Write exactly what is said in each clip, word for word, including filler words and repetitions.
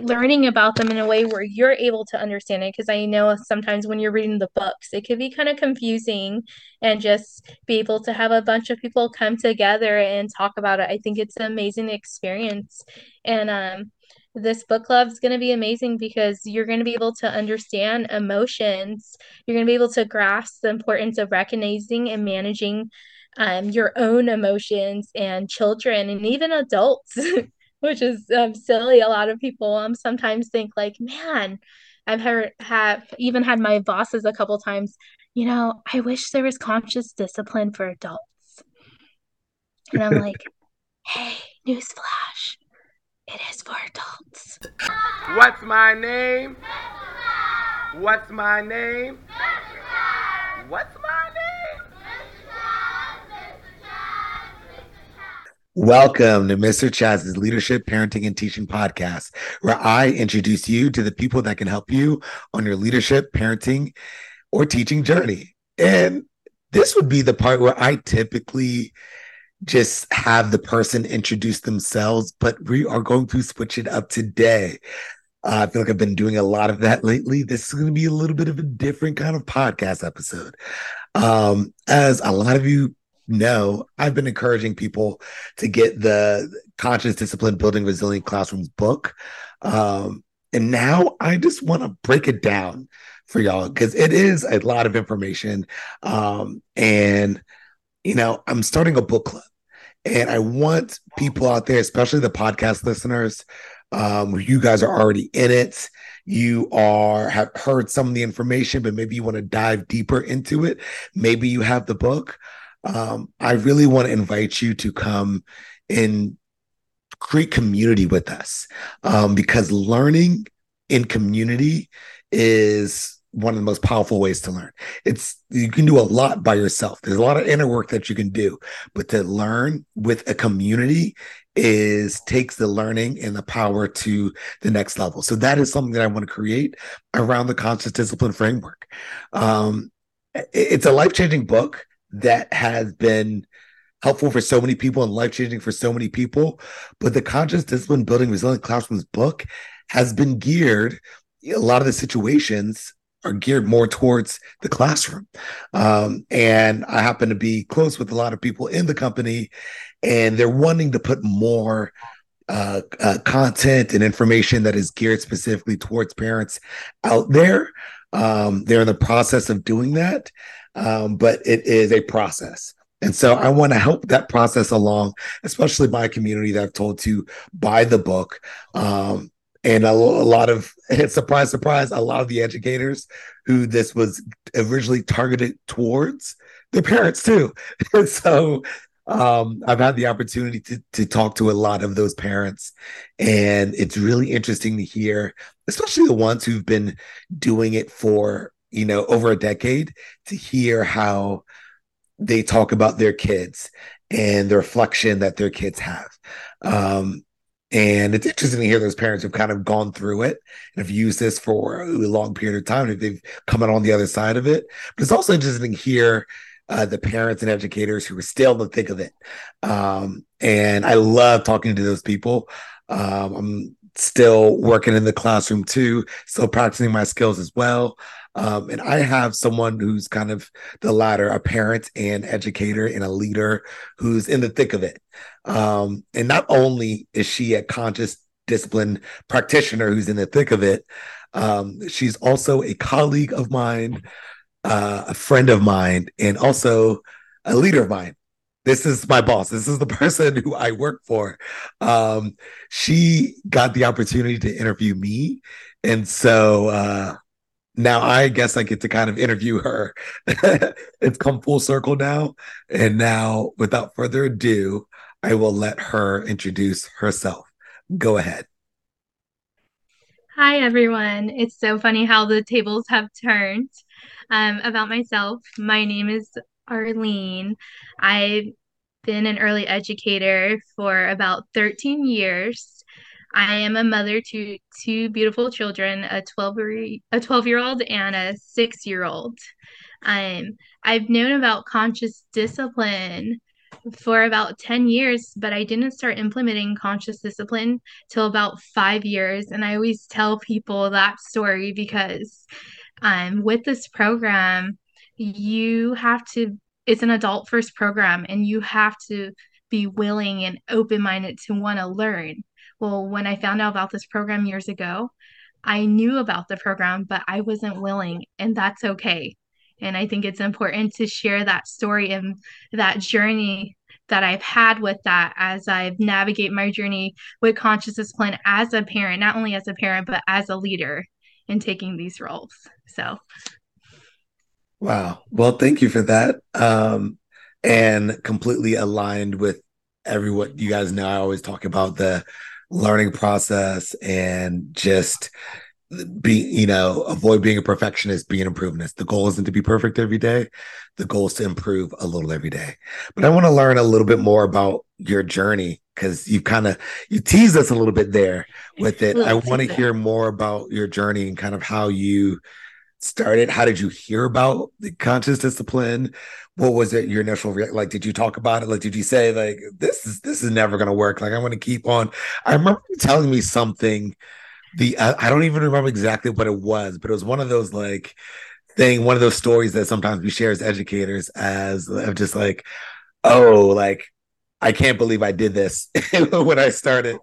learning about them in a way where you're able to understand it. Because I know sometimes when you're reading the books, it could be kind of confusing, and just be able to have a bunch of people come together and talk about it. I think it's an amazing experience. And um, this book club is going to be amazing because you're going to be able to understand emotions. You're going to be able to grasp the importance of recognizing and managing um, your own emotions, and children and even adults. Which is um, silly. A lot of people um sometimes think like, man, I've heard have even had my bosses a couple times, you know, I wish there was conscious discipline for adults. And I'm like, hey, newsflash, it is for adults. What's my name? What's my name? What's my name? Welcome to mister Chaz's Leadership, Parenting, and Teaching Podcast, where I introduce you to the people that can help you on your leadership, parenting, or teaching journey. And this would be the part where I typically just have the person introduce themselves, but we are going to switch it up today. Uh, I feel like I've been doing a lot of that lately. This is going to be a little bit of a different kind of podcast episode. Um, as a lot of you know, I've been encouraging people to get the Conscious Discipline Building Resilient Classrooms book. Um, and now I just want to break it down for y'all because it is a lot of information. Um, and, you know, I'm starting a book club. And I want people out there, especially the podcast listeners, um, you guys are already in it. You are have heard some of the information, but maybe you want to dive deeper into it. Maybe you have the book. Um, I really want to invite you to come and create community with us, um, because learning in community is one of the most powerful ways to learn. It's you can do a lot by yourself. There's a lot of inner work that you can do, but to learn with a community is takes the learning and the power to the next level. So that is something that I want to create around the conscious discipline framework. Um, it's a life-changing book that has been helpful for so many people and life-changing for so many people. But the Conscious Discipline Building Resilient Classrooms book has been geared, a lot of the situations are geared more towards the classroom. Um, and I happen to be close with a lot of people in the company, and they're wanting to put more uh, uh, content and information that is geared specifically towards parents out there. Um, they're in the process of doing that, um, but it is a process. And so I want to help that process along, especially my community that I've told to buy the book. Um, and a, a lot of, surprise, surprise, a lot of the educators who this was originally targeted towards, their parents too. And so um, I've had the opportunity to, to talk to a lot of those parents. And it's really interesting to hear, especially the ones who've been doing it for, you know, over a decade, to hear how they talk about their kids and the reflection that their kids have. Um, and it's interesting to hear those parents who've kind of gone through it and have used this for a long period of time, if they've come out on the other side of it. But it's also interesting to hear uh, the parents and educators who are still in the thick of it. Um, and I love talking to those people. Um, I'm still working in the classroom too, still practicing my skills as well. Um, and I have someone who's kind of the latter, a parent and educator and a leader who's in the thick of it. Um, and not only is she a conscious discipline practitioner who's in the thick of it, um, she's also a colleague of mine, uh, a friend of mine, and also a leader of mine. This is my boss. This is the person who I work for. Um, she got the opportunity to interview me. And so, uh, now I guess I get to kind of interview her. It's come full circle now. And now, without further ado, I will let her introduce herself. Go ahead. Hi, everyone. It's so funny how the tables have turned. Um, about myself, my name is Arlene. I've been an early educator for about thirteen years. I am a mother to two beautiful children, a twelve year, a twelve year old and a six year old. Um, I've known about conscious discipline for about ten years, but I didn't start implementing conscious discipline till about five years. And I always tell people that story because um, with this program, you have to, it's an adult first program, and you have to be willing and open minded to want to learn. Well, when I found out about this program years ago, I knew about the program, but I wasn't willing, and that's okay. And I think it's important to share that story and that journey that I've had with that as I've navigate my journey with conscious discipline as a parent, not only as a parent, but as a leader in taking these roles. So, Wow. Well, thank you for that. Um, and completely aligned with everyone. You guys know I always talk about the learning process and just be, you know, avoid being a perfectionist, be an improvementist. The goal isn't to be perfect every day. The goal is to improve a little every day. But I want to learn a little bit more about your journey because you kind of you teased us a little bit there with it. I little want to tidbit. hear more about your journey and kind of how you started. How did you hear about the conscious discipline? What was it your initial rea- like? Did you talk about it? Like, did you say like this is this is never going to work? Like, I'm going to keep on. I remember you telling me something the uh, I don't even remember exactly what it was, but it was one of those like thing, one of those stories that sometimes we share as educators as of just like, oh, like I can't believe I did this when I started.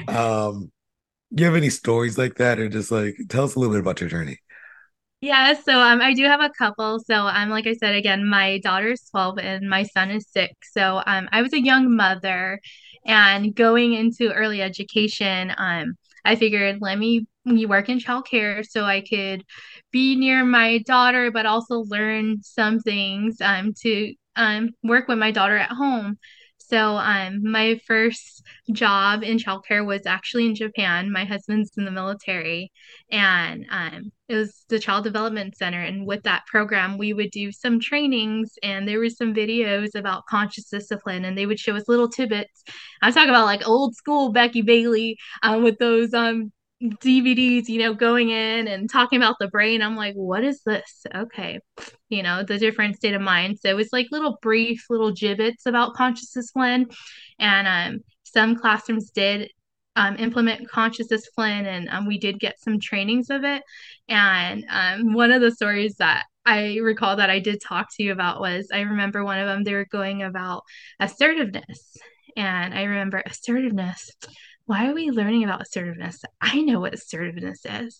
Um, you have any stories like that, or just like tell us a little bit about your journey? Yeah, so um, I do have a couple. So um, like I said, again, my daughter is twelve and my son is six. So um, I was a young mother, and going into early education, um, I figured let me me work in childcare so I could be near my daughter, but also learn some things um to um work with my daughter at home. So um, my first job in childcare was actually in Japan. My husband's in the military, and um, it was the Child Development Center. And with that program, we would do some trainings, and there were some videos about conscious discipline, and they would show us little tidbits. I'm talking about like old school Becky Bailey um, with those um, D V Ds, you know, going in and talking about the brain. I'm like, what is this? Okay, you know, the different state of mind. So it's like little brief little gibbets about conscious discipline, and um, some classrooms did um, implement conscious discipline, and um, we did get some trainings of it. And um, one of the stories that I recall that I did talk to you about was I remember one of them, they were going about assertiveness. And I remember assertiveness. Why are we learning about assertiveness? I know what assertiveness is.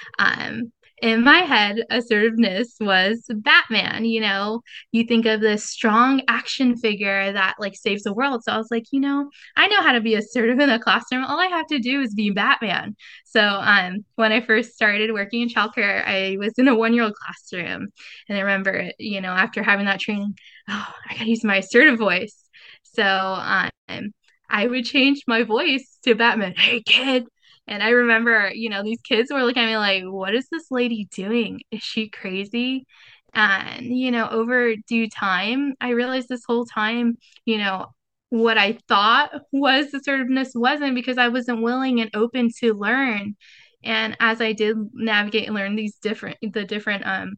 Um, in my head, assertiveness was Batman. You know, you think of this strong action figure that like saves the world. So I was like, you know, I know how to be assertive in a classroom. All I have to do is be Batman. So um, when I first started working in childcare, I was in a one-year-old classroom, and I remember, you know, after having that training, oh, I gotta use my assertive voice. So um, I would change my voice to Batman. Hey, kid. And I remember, you know, these kids were looking at me like, what is this lady doing? Is she crazy? And, you know, over due time, I realized this whole time, you know, what I thought was assertiveness wasn't, because I wasn't willing and open to learn. And as I did navigate and learn these different, the different um,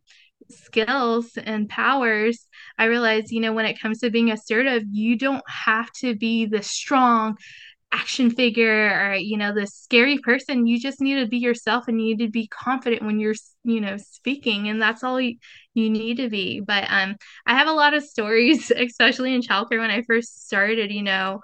skills and powers, I realized, you know, when it comes to being assertive, you don't have to be the strong action figure or, you know, this scary person. You just need to be yourself, and you need to be confident when you're, you know, speaking, and that's all you, you need to be. But um I have a lot of stories especially in childcare when I first started, you know,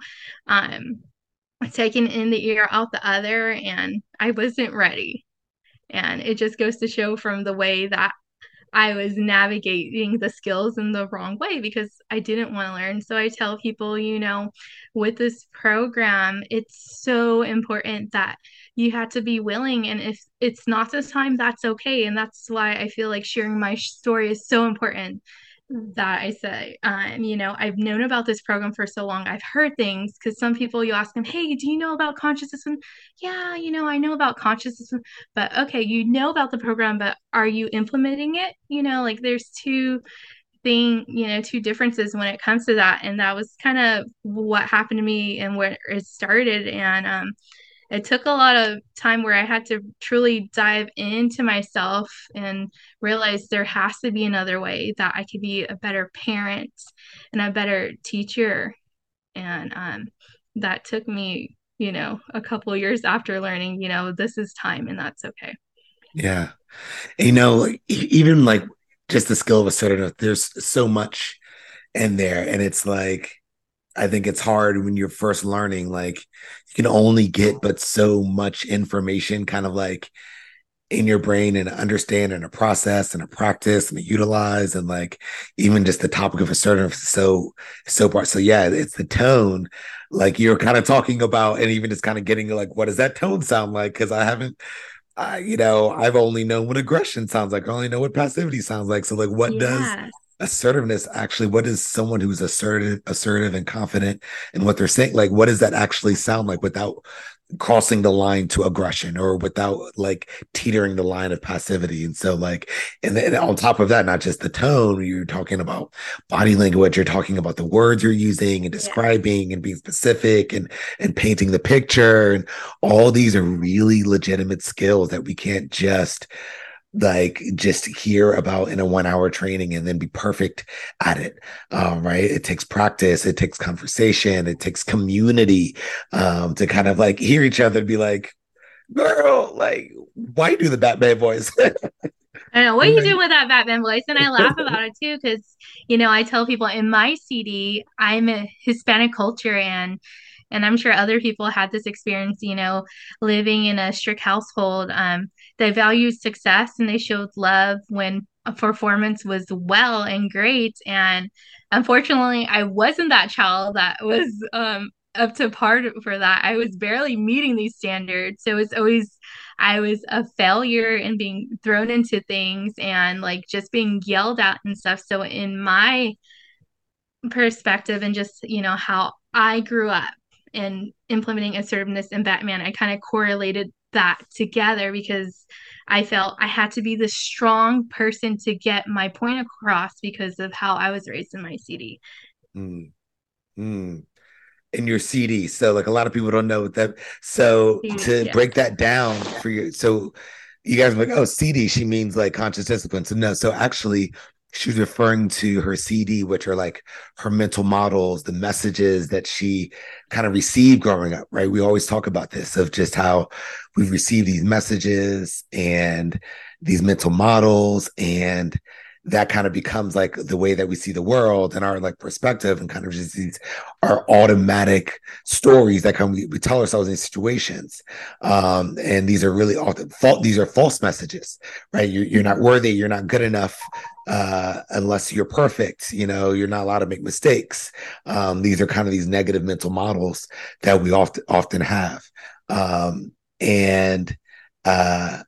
um taking in the ear out the other, and I wasn't ready. And it just goes to show from the way that I was navigating the skills in the wrong way because I didn't want to learn. So I tell people, you know, with this program, it's so important that you have to be willing. And if it's not this time, that's okay. And that's why I feel like sharing my story is so important. That I say, um, you know, I've known about this program for so long. I've heard things because some people, you ask them, hey, do you know about consciousness? And yeah, you know, I know about consciousness, but okay, you know about the program, but are you implementing it? You know, like there's two thing, you know, two differences when it comes to that. And that was kind of what happened to me and where it started. And um it took a lot of time where I had to truly dive into myself and realize there has to be another way that I could be a better parent and a better teacher. And um, that took me, you know, a couple years after learning, you know, this is time and that's okay. Yeah. And, you know, like, e- even like just the skill of assertiveness, there's so much in there. And it's like, I think it's hard when you're first learning, like you can only get but so much information kind of like in your brain and understand and a process and a practice and a utilize and like even just the topic of assertiveness is so so part. So yeah, it's the tone like you're kind of talking about and even just kind of getting like what does that tone sound like? Because I haven't I, you know, I've only known what aggression sounds like. I only know what passivity sounds like. So, like, what does Yes. assertiveness actually? What is someone who's assertive, assertive and confident in what they're saying? Like, what does that actually sound like without crossing the line to aggression or without like teetering the line of passivity? And so, like, and then on top of that, not just the tone, you're talking about body language. You're talking about the words you're using and Yeah. describing and being specific and and painting the picture and all these are really legitimate skills that we can't just like just hear about in a one hour training and then be perfect at it. Um, right. It takes practice, it takes conversation, it takes community um, to kind of like hear each other and be like, girl, like, why do the Batman voice? I know what are you doing Right. with that Batman voice, and I laugh about it too because you know I tell people in my C D I'm a Hispanic culture and and I'm sure other people had this experience. You know, living in a strict household, um, they valued success and they showed love when a performance was well and great. And unfortunately, I wasn't that child that was um up to par for that. I was barely meeting these standards, so it's always I was a failure and being thrown into things and like just being yelled at and stuff. So in my perspective and just, you know, how I grew up and implementing assertiveness in Batman, I kind of correlated that together because I felt I had to be the strong person to get my point across because of how I was raised in my C D. Mm, mm. In your C D. So like a lot of people don't know what that. So to Yeah. break that down for you, so you guys are like, oh, C D, she means like conscious discipline. So no, so actually she was referring to her C D, which are like her mental models, the messages that she kind of received growing up, right? We always talk about this of just how we've received these messages and these mental models and that kind of becomes like the way that we see the world and our like perspective and kind of just these are automatic stories that come we, we tell ourselves in situations um and these are really often fault these are false messages, right? You're, you're not worthy, you're not good enough uh unless you're perfect, you know, you're not allowed to make mistakes. Um these are kind of these negative mental models that we often often have um and uh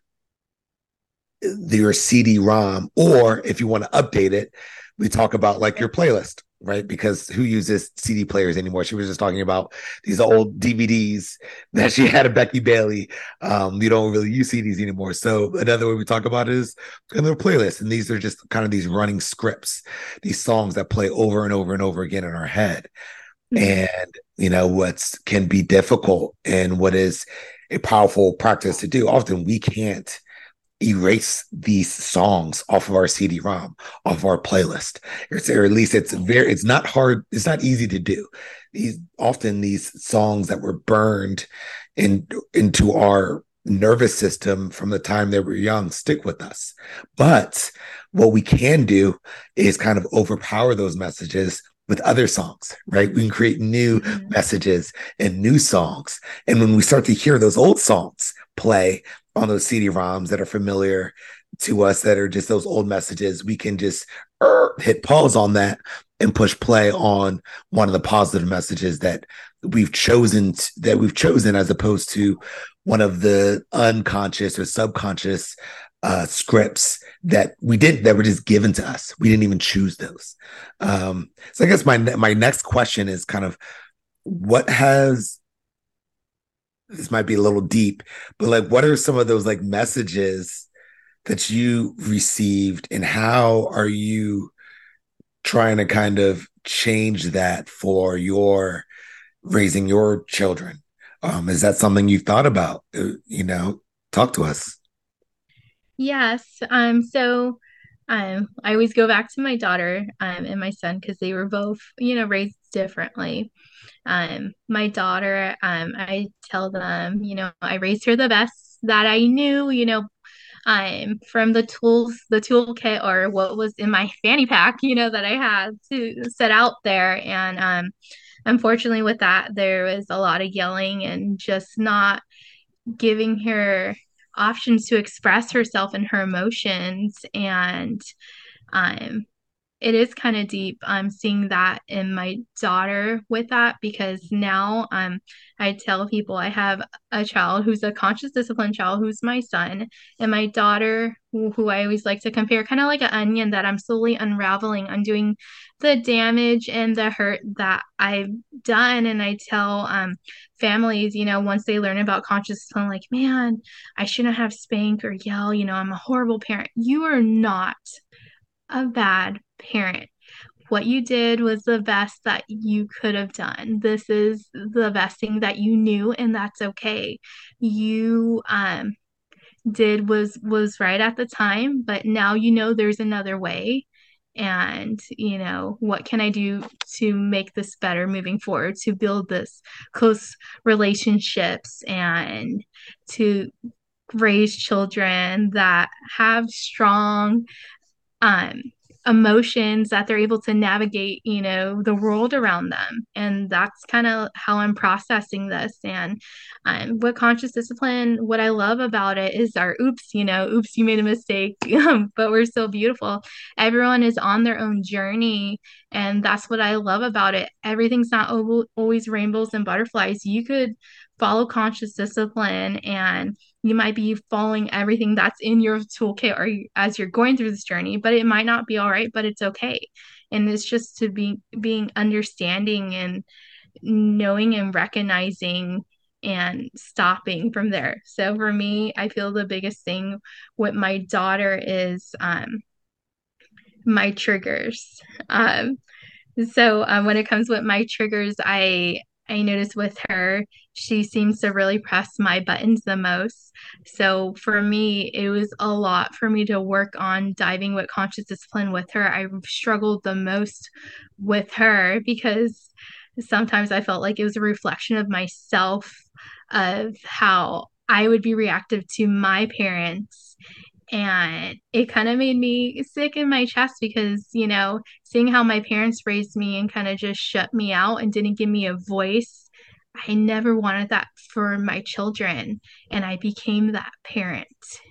your C D ROM, or if you want to update it, we talk about like your playlist, right? Because who uses C D players anymore? She was just talking about these old D V Ds that she had of Becky Bailey. Um, you don't really use C Ds anymore. So another way we talk about it is kind of a playlist. And these are just kind of these running scripts, these songs that play over and over and over again in our head. Mhm. And you know what's can be difficult and what is a powerful practice to do. Often we can't erase these songs off of our C D ROM, off of our playlist. Or, or at least it's very, it's not hard, it's not easy to do. These often these songs that were burned in into our nervous system from the time they were young stick with us. But what we can do is kind of overpower those messages with other songs, right? We can create new Mhm. messages and new songs. And when we start to hear those old songs play on those C D ROMs that are familiar to us, that are just those old messages, we can just er, hit pause on that and push play on one of the positive messages that we've chosen t- that we've chosen as opposed to one of the unconscious or subconscious uh, scripts that we did that were just given to us. We didn't even choose those. Um, so I guess my my next question is kind of what has this might be a little deep, but like what are some of those like messages that you received and how are you trying to kind of change that for your raising your children Um, is that something you've thought about? Uh, You know, talk to us. Yes. Um, so um I always go back to my daughter um and my son because they were both, you know, raised differently. Um, my daughter, um, I tell them, you know, I raised her the best that I knew, you know, um, from the tools, the toolkit or what was in my fanny pack, you know, that I had to set out there. And um, unfortunately, with that, there was a lot of yelling and just not giving her options to express herself and her emotions. And um, it is kind of deep. I'm seeing that in my daughter with that because now um I tell people I have a child who's a conscious discipline child who's my son, and my daughter who, who I always like to compare kind of like an onion that I'm slowly unraveling, undoing the damage and the hurt that I've done. And I tell um families, you know, once they learn about conscious discipline, like, man, I shouldn't have spank or yell, you know, I'm a horrible parent. You are not a bad parent. What you did was the best that you could have done. This is the best thing that you knew, and that's okay. You um did was was right at the time, but now you know there's another way. And, you know, what can I do to make this better moving forward, to build this close relationships and to raise children that have strong um, emotions that they're able to navigate, you know, the world around them. And that's kind of how I'm processing this. And um, what conscious discipline, what I love about it is our oops, you know, oops, you made a mistake, but we're still beautiful. Everyone is on their own journey. And that's what I love about it. Everything's not al- always rainbows and butterflies. You could follow conscious discipline and you might be following everything that's in your toolkit or you, as you're going through this journey, but it might not be all right, but it's okay. And it's just to be being understanding and knowing and recognizing and stopping from there. So for me, I feel the biggest thing with my daughter is um my triggers. Um so um, when it comes with my triggers, I I notice with her, she seems to really press my buttons the most. So for me, it was a lot for me to work on diving with conscious discipline with her. I struggled the most with her because sometimes I felt like it was a reflection of myself, of how I would be reactive to my parents, and it kind of made me sick in my chest because, you know, seeing how my parents raised me and kind of just shut me out and didn't give me a voice, I never wanted that for my children. And I became that parent.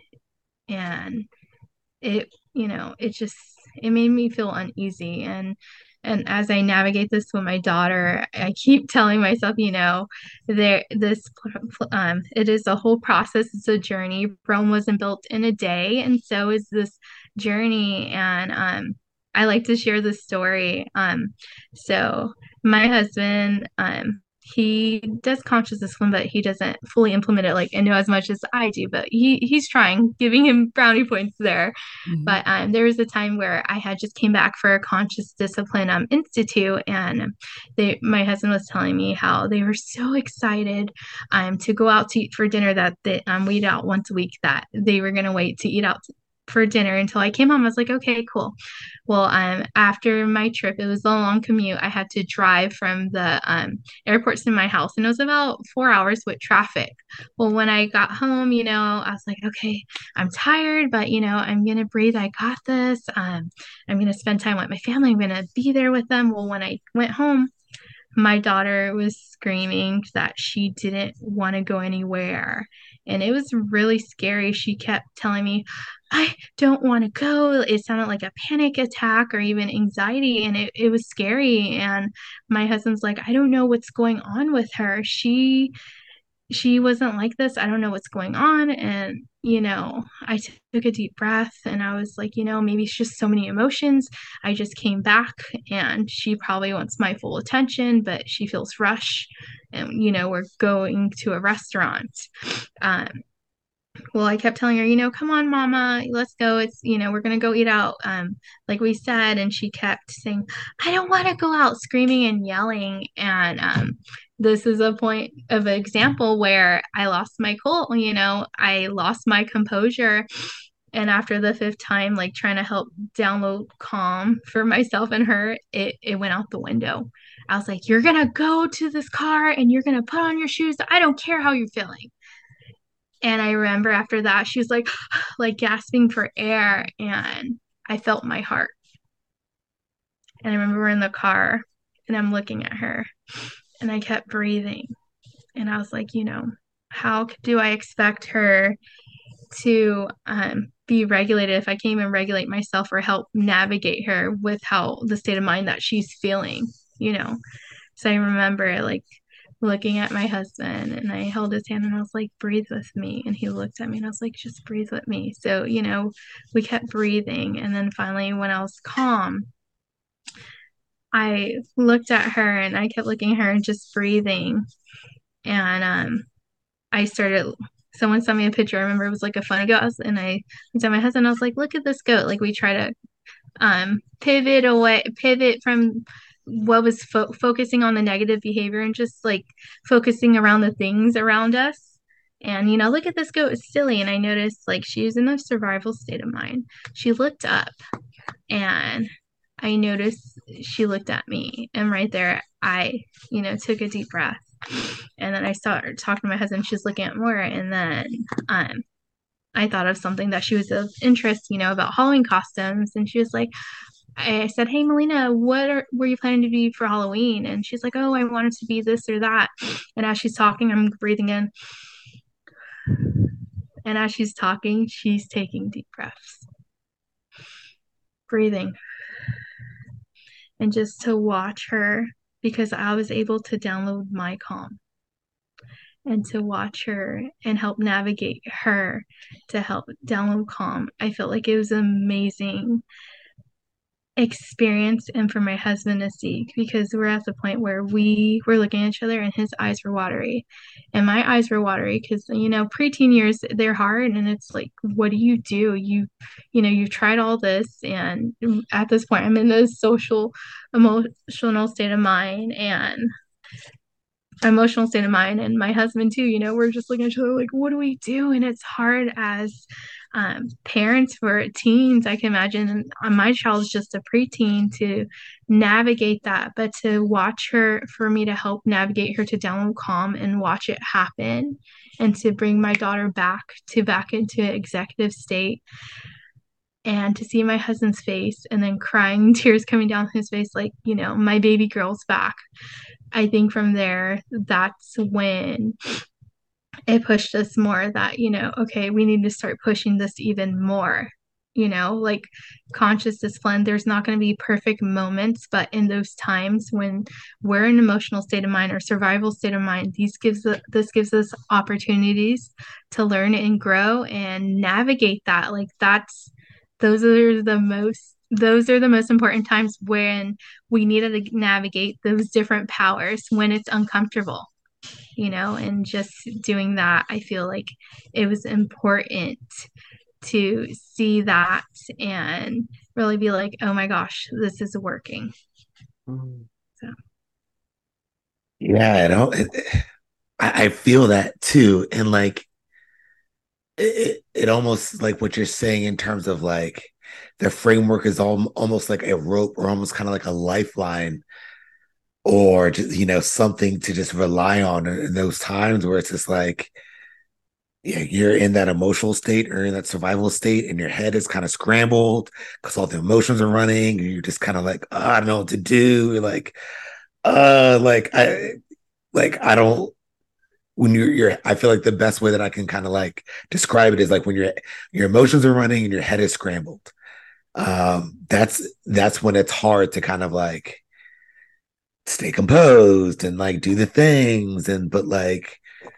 And it, you know, it just, it made me feel uneasy. And and as I navigate this with my daughter, I keep telling myself, you know, there this um it is a whole process, it's a journey. Rome wasn't built in a day, and so is this journey. And um I like to share this story. Um so my husband um he does conscious discipline, but he doesn't fully implement it like I know as much as I do, but he he's trying, giving him brownie points there. Mhm. But um, there was a time where I had just came back for a conscious discipline um, institute, and they, my husband was telling me how they were so excited um, to go out to eat for dinner that they um, we eat out once a week. That they were gonna wait to eat out for dinner until I came home. I was like, okay, cool. Well, um, after my trip, it was a long commute. I had to drive from the um, airport to my house, and it was about four hours with traffic. Well, when I got home, you know, I was like, okay, I'm tired, but you know, I'm gonna breathe. I got this. Um, I'm gonna spend time with my family. I'm gonna be there with them. Well, when I went home, my daughter was screaming that she didn't want to go anywhere. And it was really scary. She kept telling me, I don't want to go. It sounded like a panic attack or even anxiety. And it, it was scary. And my husband's like, I don't know what's going on with her. She she wasn't like this. I don't know what's going on. And, you know, I t- took a deep breath and I was like, you know, maybe it's just so many emotions. I just came back and she probably wants my full attention, but she feels rushed. And, you know, we're going to a restaurant. Um, well, I kept telling her, you know, come on, mama, let's go. It's, you know, we're gonna go eat out, um, like we said. And she kept saying, I don't want to go out, screaming and yelling. And um, this is a point of an example where I lost my cool, you know, I lost my composure. And after the fifth time, like trying to help download calm for myself and her, it, it went out the window. I was like, you're gonna go to this car and you're gonna put on your shoes. I don't care how you're feeling. And I remember after that, she was like, like gasping for air, and I felt my heart. And I remember we're in the car, and I'm looking at her, and I kept breathing. And I was like, you know, how do I expect her to um, be regulated if I can't even regulate myself or help navigate her with how the state of mind that she's feeling, you know? So I remember like looking at my husband, and I held his hand and I was like, breathe with me. And he looked at me and I was like, just breathe with me. So, you know, we kept breathing. And then finally, when I was calm, I looked at her and I kept looking at her and just breathing. And um, I started, someone sent me a picture. I remember it was like a funny goat. And I looked at my husband. I was like, look at this goat. Like we try to um, pivot away, pivot from what was fo- focusing on the negative behavior and just like focusing around the things around us. And, you know, look at this goat, it's silly. And I noticed like she was in a survival state of mind. She looked up and I noticed she looked at me. And right there, I, you know, took a deep breath. And then I started talking to my husband. She was looking at more. And then um, I thought of something that she was of interest, you know, about Halloween costumes. And she was like, I said, hey, Melina, what are, were you planning to be for Halloween? And she's like, oh, I wanted to be this or that. And as she's talking, I'm breathing in. And as she's talking, she's taking deep breaths, breathing. And just to watch her, because I was able to download my calm and to watch her and help navigate her to help download calm. I felt like it was amazing experience and for my husband to see because we're at the point where we were looking at each other and his eyes were watery and my eyes were watery because you know preteen years they're hard and it's like what do you do you you know you've tried all this and at this point I'm in a social emotional state of mind and emotional state of mind and my husband too you know we're just looking at each other like what do we do and it's hard as um, parents for teens I can imagine and my child's just a preteen to navigate that but to watch her for me to help navigate her to download calm and watch it happen and to bring my daughter back to back into executive state and to see my husband's face and then crying tears coming down his face like you know my baby girl's back I think from there, that's when it pushed us more that, you know, okay, we need to start pushing this even more. You know, like conscious discipline, there's not going to be perfect moments, but in those times when we're in an emotional state of mind or survival state of mind, these gives this gives us opportunities to learn and grow and navigate that. Like that's those are the most those are the most important times when we need to navigate those different powers when it's uncomfortable, you know, and just doing that, I feel like it was important to see that and really be like, oh my gosh, this is working. So, Yeah, I know. It, it- I, I feel that too. And like, it, it almost like what you're saying in terms of like the framework is all, almost like a rope or almost kind of like a lifeline or just, you know, something to just rely on in, in those times where it's just like, yeah, you're in that emotional state or in that survival state and your head is kind of scrambled because all the emotions are running and you're just kind of like, oh, I don't know what to do. You're like, uh, like I, like I don't, when you're, you're, I feel like the best way that I can kind of like describe it is like when your your emotions are running and your head is scrambled. Um, that's that's when it's hard to kind of like stay composed and like do the things and but like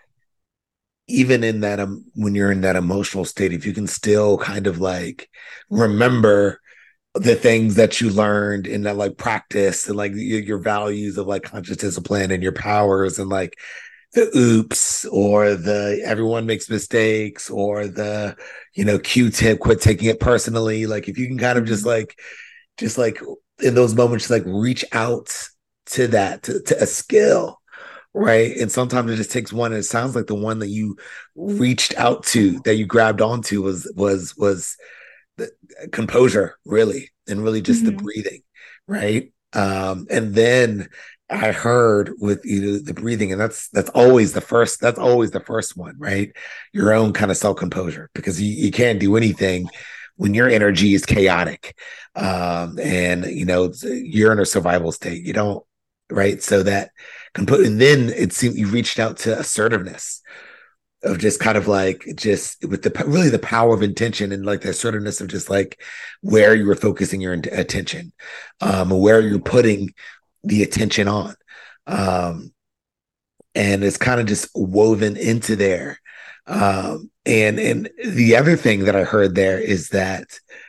even in that um when you're in that emotional state, if you can still kind of like remember the things that you learned in that like practice and like your, your values of like conscious discipline and your powers and like the oops or the everyone makes mistakes or the, you know, Q-tip, quit taking it personally. Like if you can kind of just Mhm. like, just like in those moments, like reach out to that, to, to a skill, right? And sometimes it just takes one. And it sounds like the one that you reached out to, that you grabbed onto was, was, was the composure, really, and really just the Mhm. breathing, right? Um, and then I heard with you know, the breathing, and that's that's always the first. That's always the first one, right? Your own kind of self composure, because you, you can't do anything when your energy is chaotic, um, and you know you're in a survival state. You don't, right? So that can put, and then it seemed you reached out to assertiveness of just kind of like just with the really the power of intention and like the assertiveness of just like where you were focusing your attention, um where you're putting the attention on, um and it's kind of just woven into there. um and and the other thing that I heard there is that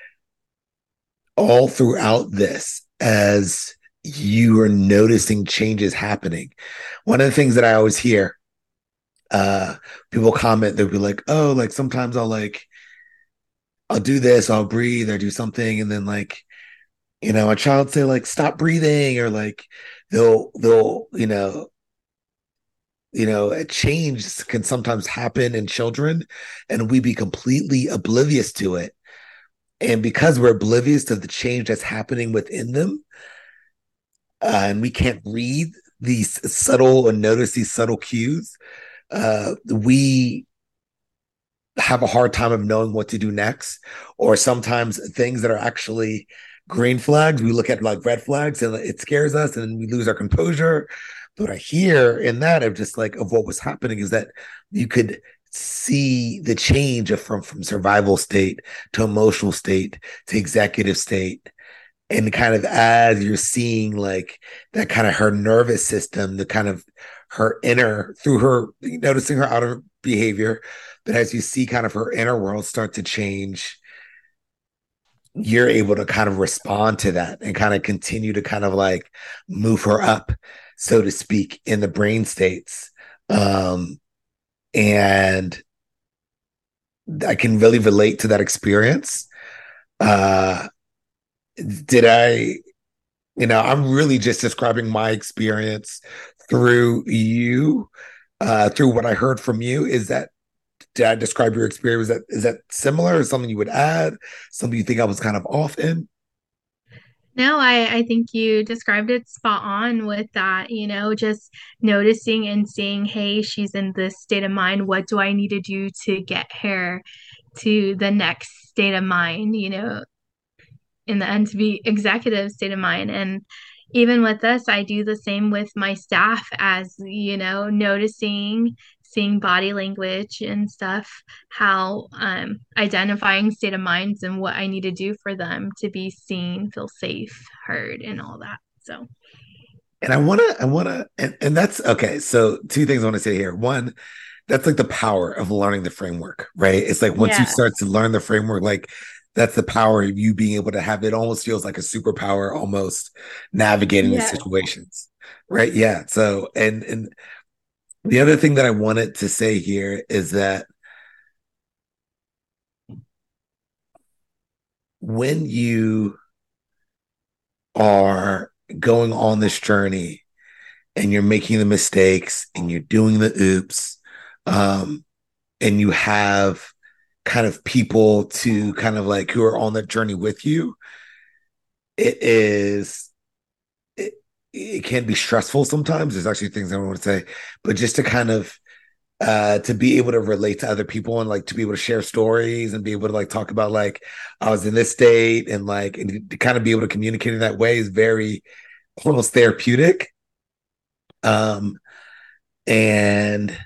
all throughout this, as you are noticing changes happening, one of the things that I always hear, uh people comment, they'll be like, oh, like sometimes I'll like I'll do this, I'll breathe or do something, and then like, you know, a child say like stop breathing, or like they'll they'll, you know, you know, a change can sometimes happen in children and we be completely oblivious to it. And because we're oblivious to the change that's happening within them, uh, and we can't read these subtle and notice these subtle cues, uh, we have a hard time of knowing what to do next. Or sometimes things that are actually green flags, we look at like red flags and it scares us and we lose our composure. But I hear in that of just like of what was happening is that you could see the change of from from survival state to emotional state to executive state. And kind of as you're seeing like that kind of her nervous system, the kind of her inner through her noticing her outer behavior, but as you see kind of her inner world start to change, you're able to kind of respond to that and kind of continue to kind of like move her up, so to speak, in the brain states. Um, and I can really relate to that experience. Uh, did I, you know, I'm really just describing my experience through you, uh, through what I heard from you. Is that, did I describe your experience? Is that is that similar or something you would add? Something you think I was kind of off in? No, I, I think you described it spot on with that, you know, just noticing and seeing, hey, she's in this state of mind. What do I need to do to get her to the next state of mind, you know, in the end to be executive state of mind. And even with this, I do the same with my staff as, you know, noticing, seeing body language and stuff, how um, identifying state of minds and what I need to do for them to be seen, feel safe, heard, and all that. So, And I want to, I want to, and, and that's okay. So, two things I want to say here. One, that's like the power of learning the framework, right? It's like once you yeah, start to learn the framework, like that's the power of you being able to have it almost feels like a superpower, almost navigating these yeah. situations, right? Yeah. So, and, and the other thing that I wanted to say here is that when you are going on this journey and you're making the mistakes and you're doing the oops, um, and you have kind of people to kind of like who are on that journey with you, it is it, it can be stressful sometimes. There's actually things I don't want to say, but just to kind of uh to be able to relate to other people and like to be able to share stories and be able to like talk about like I was in this state and like and to kind of be able to communicate in that way is very almost therapeutic. Um and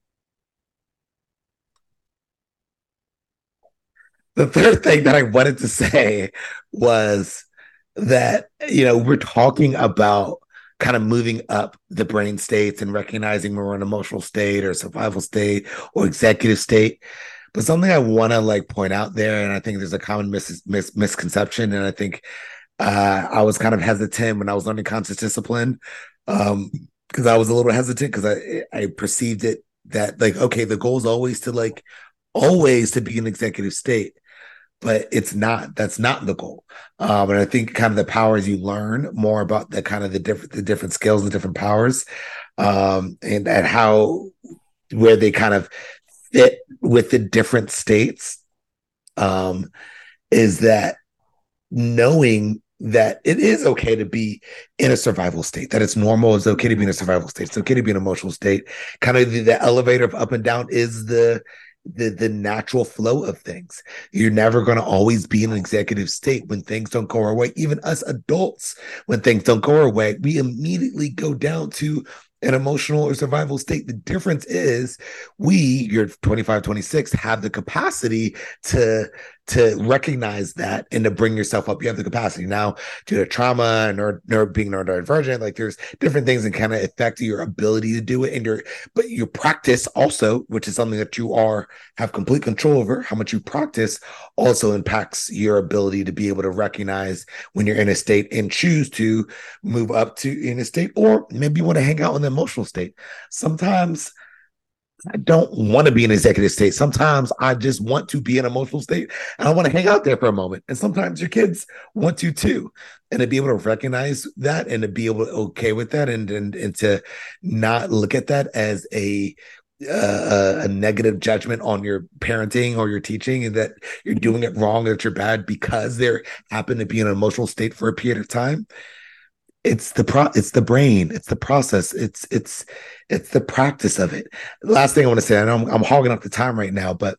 the third thing that I wanted to say was that, you know, we're talking about kind of moving up the brain states and recognizing we're in an emotional state or survival state or executive state. But something I want to like point out there, and I think there's a common mis- mis- misconception, and I think uh, I was kind of hesitant when I was learning conscious discipline. Um, because I was a little hesitant because I I perceived it that like, okay, the goal is always to like always to be an executive state, but it's not. That's not the goal. Um, and I think kind of the powers you learn more about the kind of the different the different skills, the different powers, um, and and how where they kind of fit with the different states, um, is that knowing that it is okay to be in a survival state, that it's normal, it's okay to be in a survival state, it's okay to be in an emotional state. Kind of the, the elevator of up and down is the the the natural flow of things. You're never going to always be in an executive state when things don't go our way. Even us adults, when things don't go our way, we immediately go down to an emotional or survival state. The difference is we, you're twenty-five, twenty-six, have the capacity to to recognize that and to bring yourself up. You have the capacity now due to trauma and or, or being neurodivergent. Like there's different things that kind of affect your ability to do it, and your but your practice also, which is something that you are have complete control over. How much you practice also impacts your ability to be able to recognize when you're in a state and choose to move up to in a state, or maybe you want to hang out in the emotional state. Sometimes I don't want to be in an executive state. Sometimes I just want to be in an emotional state and I want to hang out there for a moment. And sometimes your kids want to too. And to be able to recognize that and to be able to okay with that, and and, and to not look at that as a uh, a negative judgment on your parenting or your teaching, and that you're doing it wrong, that you're bad because they happen to be in an emotional state for a period of time. It's the pro it's the brain, it's the process, it's it's it's the practice of it. Last thing I want to say, I know I'm, I'm hogging up the time right now, but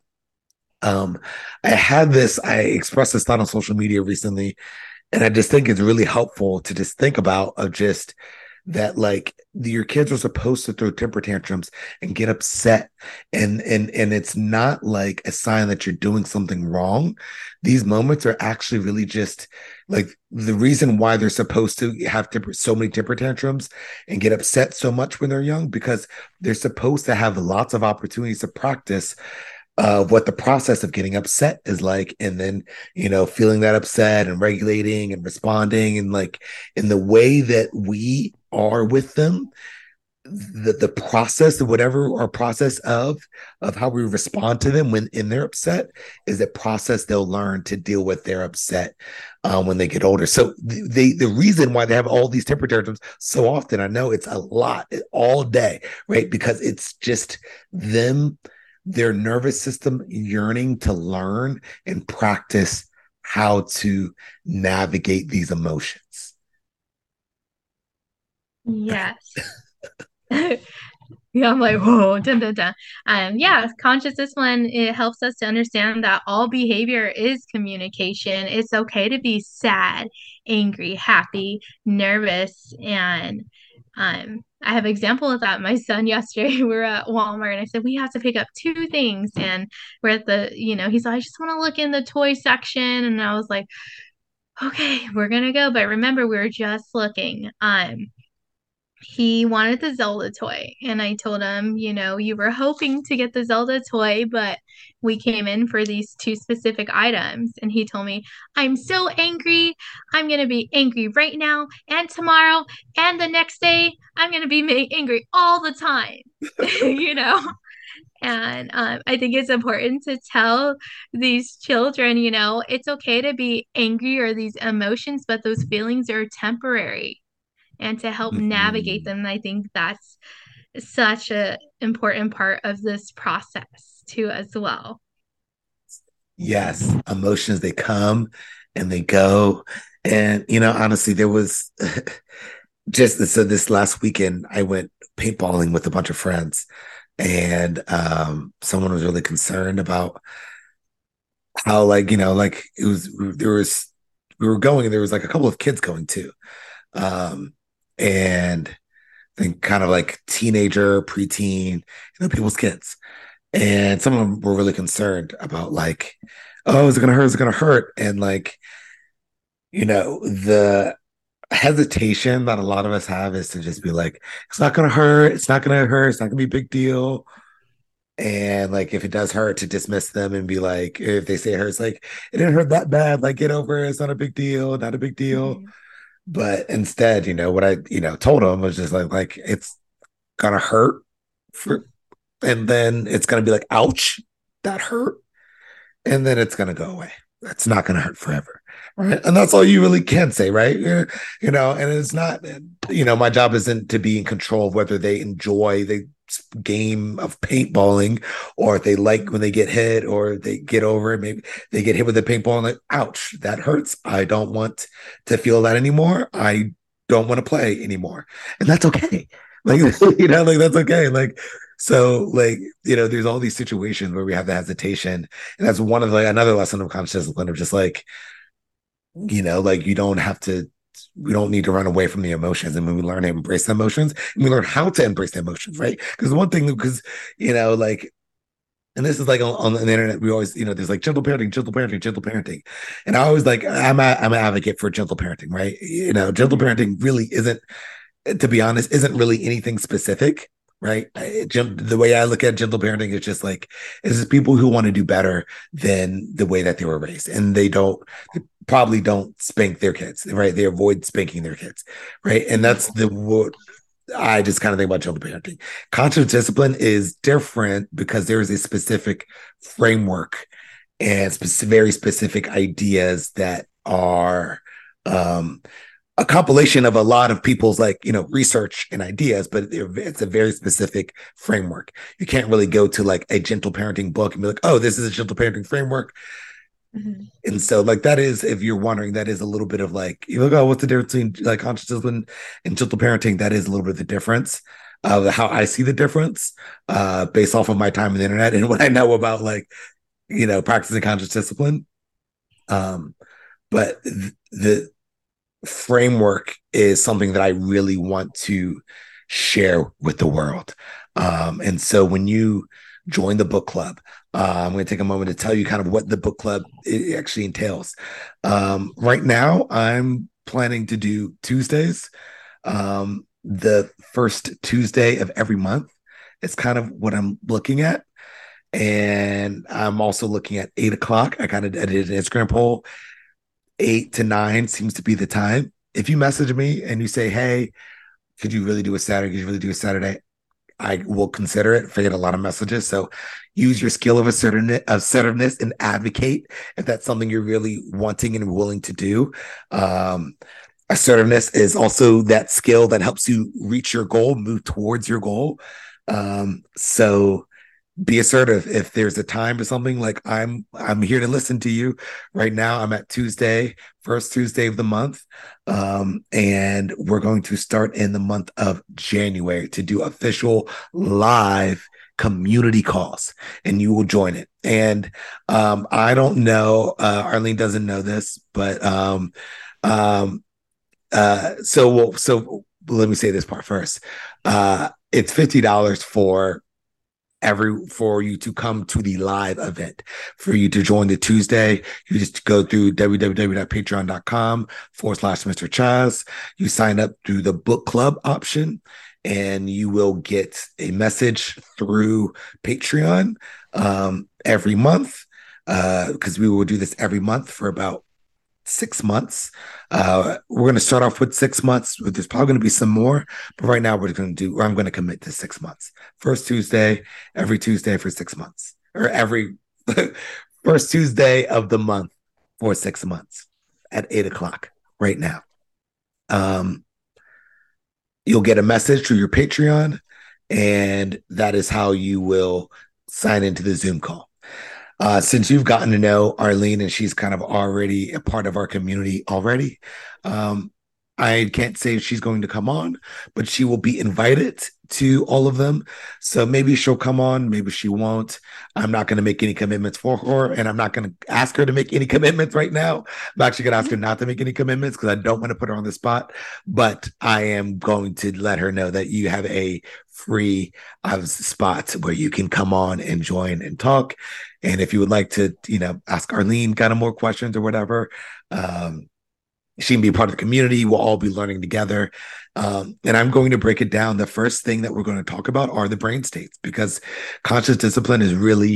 um I had this, I expressed this thought on social media recently, and I just think it's really helpful to just think about of just that, like, your kids are supposed to throw temper tantrums and get upset, and and and it's not like a sign that you're doing something wrong. These moments are actually really just like the reason why they're supposed to have temper, so many temper tantrums and get upset so much when they're young, because they're supposed to have lots of opportunities to practice uh, what the process of getting upset is like, and then, you know, feeling that upset and regulating and responding, and like in the way that we are with them, the the process of whatever our process of of how we respond to them when in their upset is a process they'll learn to deal with their upset um, when they get older. So they the reason why they have all these temper tantrums so often, I know it's a lot all day, right? Because it's just them, their nervous system yearning to learn and practice how to navigate these emotions. Yes. Yeah, I'm like, whoa, dun, dun, dun. Um, yeah, consciousness one, it helps us to understand that all behavior is communication. It's okay to be sad, angry, happy, nervous, and um, I have an example of that. My son yesterday, we were at Walmart and I said, we have to pick up two things. And we're at the, you know, he's like, I just want to look in the toy section. And I was like, okay, we're gonna go. But remember, we were just looking. Um, he wanted the Zelda toy. And I told him, you know, you were hoping to get the Zelda toy, but we came in for these two specific items. And he told me, I'm so angry. I'm going to be angry right now and tomorrow and the next day. I'm going to be ma- angry all the time, you know? And um, I think it's important to tell these children, you know, it's okay to be angry or these emotions, but those feelings are temporary, and to help navigate Mhm. them. I think that's such a important part of this process too as well. Yes, emotions, they come and they go. And, you know, honestly, there was just so this last weekend, I went paintballing with a bunch of friends, and um, someone was really concerned about how, like, you know, like it was, there was, we were going, and there was like a couple of kids going too. Um, and I think kind of like teenager, preteen, you know, people's kids. And some of them were really concerned about like, oh, is it gonna hurt? Is it gonna hurt? And like, you know, the hesitation that a lot of us have is to just be like, it's not gonna hurt, it's not gonna hurt, it's not gonna be a big deal. And like if it does hurt, to dismiss them and be like, if they say it hurts, like it didn't hurt that bad, like get over it, it's not a big deal, not a big deal. Mhm. But instead, you know, what I, you know, told them was just like, like it's gonna hurt for, and then it's gonna be like, ouch, that hurt, and then it's gonna go away. That's not gonna hurt forever, right? And that's all you really can say, right? You you know, and it's not, you know, my job isn't to be in control of whether they enjoy the game of paintballing or if they like when they get hit or they get over it. Maybe they get hit with a paintball and like, ouch, that hurts. I don't want to feel that anymore. I don't want to play anymore. And that's okay. Like, you know, like that's okay. Like, so like, you know, there's all these situations where we have the hesitation. And that's one of like another lesson of conscious discipline of just like, you know, like you don't have to, we don't need to run away from the emotions. And when we learn to embrace the emotions, and we learn how to embrace the emotions, right? Because one thing, because, you know, like, and this is like on, on the internet, we always, you know, there's like gentle parenting, gentle parenting, gentle parenting. And I always like, I'm a, I'm an advocate for gentle parenting, right? You know, gentle parenting really isn't, to be honest, isn't really anything specific, right? The way I look at gentle parenting is just like, it's just people who want to do better than the way that they were raised. And they don't, they probably don't spank their kids, right? They avoid spanking their kids, right? And that's the, what I just kind of think about gentle parenting. Conscious discipline is different because there is a specific framework and specific, very specific ideas that are, um, a compilation of a lot of people's like, you know, research and ideas, but it's a very specific framework. You can't really go to like a gentle parenting book and be like, oh, this is a gentle parenting framework. Mm-hmm. And so like that is, if you're wondering, that is a little bit of like, you look, oh, what's the difference between like conscious discipline and gentle parenting? That is a little bit of the difference of how I see the difference uh, based off of my time on the internet and what I know about like, you know, practicing conscious discipline. Um, but th- the, framework is something that I really want to share with the world. Um, and so when you join the book club, uh, I'm going to take a moment to tell you kind of what the book club it actually entails. Um, right now, I'm planning to do Tuesdays, um, the first Tuesday of every month. It's kind of what I'm looking at. And I'm also looking at eight o'clock. I kind of did an Instagram poll. Eight to nine seems to be the time. If you message me and you say, hey, could you really do a Saturday? Could you really do a Saturday? I will consider it. I get a lot of messages. So use your skill of assertiveness, assertiveness and advocate if that's something you're really wanting and willing to do. Um, assertiveness is also that skill that helps you reach your goal, move towards your goal. Um, so be assertive. If there's a time or something, like I'm I'm here to listen to you. Right now I'm at Tuesday, first Tuesday of the month. Um, and we're going to start in the month of January to do official live community calls, and you will join it. And um, I don't know, uh, Arlene doesn't know this, but um, um, uh, so so let me say this part first. Uh, it's fifty dollars for every for you to come to the live event. For you to join the Tuesday, you just go through www.patreon.com forward slash Mister Chaz. You sign up through the book club option, and you will get a message through Patreon um, every month, because uh, we will do this every month for about six months. Uh, we're going to start off with six months. There's probably going to be some more, but right now we're going to do, I'm going to commit to six months. First Tuesday, every Tuesday for six months, or every first Tuesday of the month for six months at eight o'clock right now. Um, you'll get a message through your Patreon, and that is how you will sign into the Zoom call. Uh, since you've gotten to know Arlene and she's kind of already a part of our community already, um, I can't say she's going to come on, but she will be invited to all of them. So maybe she'll come on, maybe she won't. I'm not going to make any commitments for her, and I'm not going to ask her to make any commitments right now. I'm actually going to ask her not to make any commitments because I don't want to put her on the spot, but I am going to let her know that you have a free uh, spot where you can come on and join and talk. And if you would like to, you know, ask Arlene kind of more questions or whatever, um, she can be part of the community. We'll all be learning together. Um, and I'm going to break it down. The first thing that we're going to talk about are the brain states, because conscious discipline is really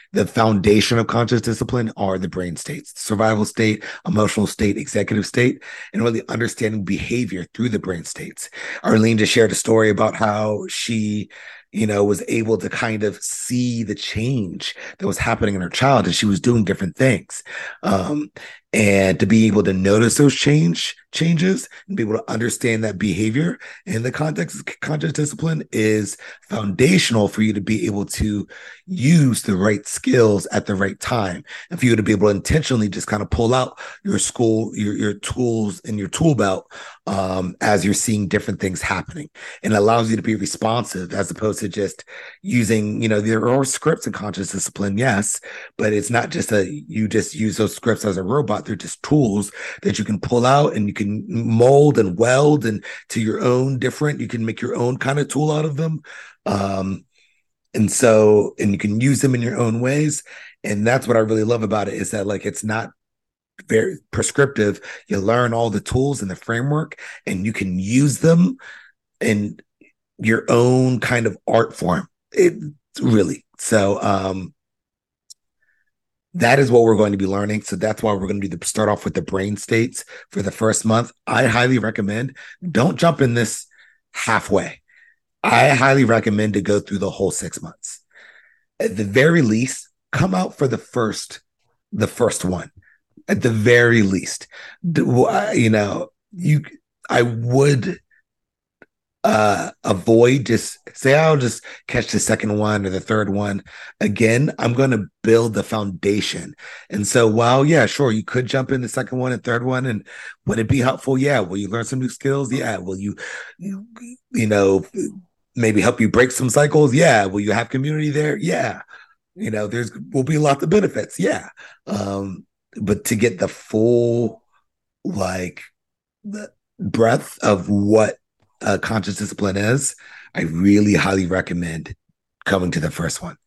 The foundation of conscious discipline are the brain states: survival state, emotional state, executive state, and really understanding behavior through the brain states. Arlene just shared a story about how she, you know, was able to kind of see the change that was happening in her child as she was doing different things. Um, and to be able to notice those change changes and be able to understand that behavior in the context of conscious discipline is foundational for you to be able to use the right skills at the right time, and for you to be able to intentionally just kind of pull out your school, your, your tools in your tool belt um, as you're seeing different things happening. And it allows you to be responsive as opposed to just using, you know, there are scripts in conscious discipline, yes, but it's not just a, you just use those scripts as a robot. They're just tools that you can pull out and you can mold and weld and to your own different, you can make your own kind of tool out of them. Um, and so, and you can use them in your own ways. And that's what I really love about it, is that like, it's not very prescriptive. You learn all the tools and the framework and you can use them in your own kind of art form. It really, so, um, that is what we're going to be learning. So that's why we're going to do the start off with the brain states for the first month. I highly recommend, don't jump in this halfway. I highly recommend to go through the whole six months. At the very least, come out for the first, the first one. At the very least, you know, you, I would uh avoid just say I'll just catch the second one or the third one. Again, I'm going to build the foundation. And so while yeah, sure, you could jump in the second one and third one, and would it be helpful? Yeah. Will you learn some new skills? Yeah. Will you you, you know maybe help you break some cycles? Yeah. Will you have community there? Yeah. You know, there's will be a lot of benefits. Yeah. Um but to get the full like the breadth of what uh, conscious discipline is, I really highly recommend coming to the first one.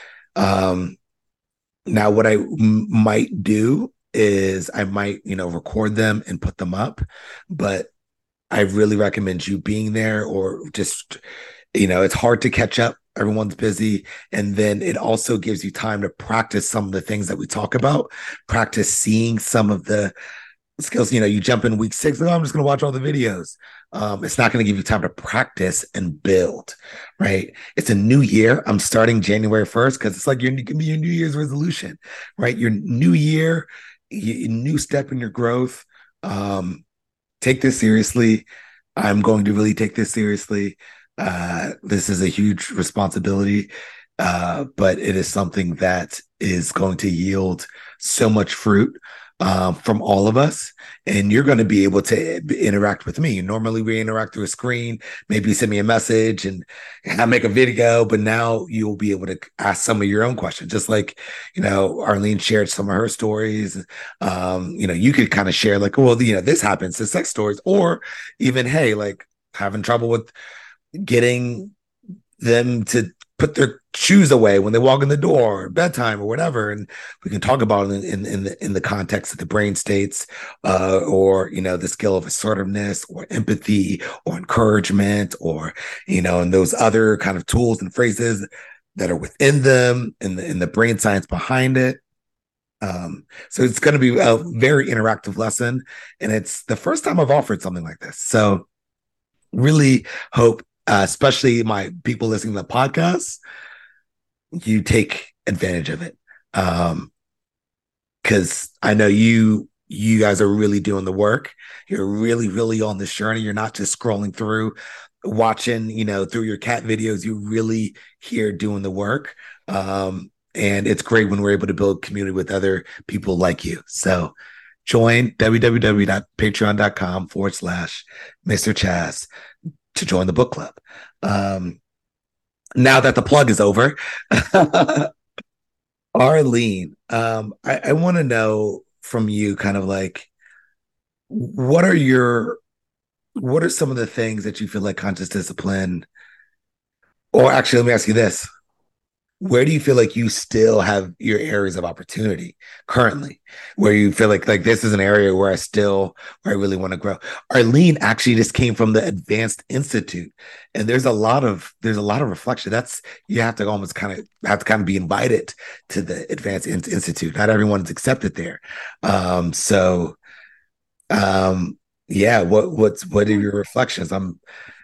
Um, now, what I m- might do is I might, you know, record them and put them up, but I really recommend you being there, or just, you know, it's hard to catch up. Everyone's busy. And then it also gives you time to practice some of the things that we talk about, practice seeing some of the skills. You know, you jump in week six, oh, I'm just going to watch all the videos. Um, it's not going to give you time to practice and build, right? It's a new year. I'm starting January first because it's like your, your New Year's resolution, right? Your new year, your new step in your growth. Um, take this seriously. I'm going to really take this seriously. Uh, this is a huge responsibility, uh, but it is something that is going to yield so much fruit um, from all of us. And you're going to be able to interact with me. Normally we interact through a screen, maybe you send me a message and I make a video, but now you'll be able to ask some of your own questions. Just like, you know, Arlene shared some of her stories. Um, you know, you could kind of share like, well, you know, this happens to sex stories, or even, hey, like having trouble with getting them to put their shoes away when they walk in the door, or bedtime, or whatever, and we can talk about it in in the in the context of the brain states, uh, or you know, the skill of assertiveness, or empathy, or encouragement, or you know, and those other kind of tools and phrases that are within them, and the in the brain science behind it. Um, so it's going to be a very interactive lesson, and it's the first time I've offered something like this. So really hope, uh, especially my people listening to the podcast, you take advantage of it. Um, because I know you you guys are really doing the work. You're really, really on this journey. You're not just scrolling through, watching, you know, through your cat videos. You're really here doing the work. Um, and it's great when we're able to build community with other people like you. So join www.patreon.com forward slash Mister Chaz to join the book club. Um, now that the plug is over, Arlene, um, I, I want to know from you kind of like, what are your, what are some of the things that you feel like conscious discipline, or actually, let me ask you this. where do you feel like you still have your areas of opportunity currently, where you feel like like this is an area where I still where I really want to grow? Arlene actually just came from the Advanced Institute, and there's a lot of there's a lot of reflection. That's you have to almost kind of have to kind of be invited to the Advanced In- Institute. Not everyone's accepted there. Um, so um, yeah, what what's what are your reflections? I'm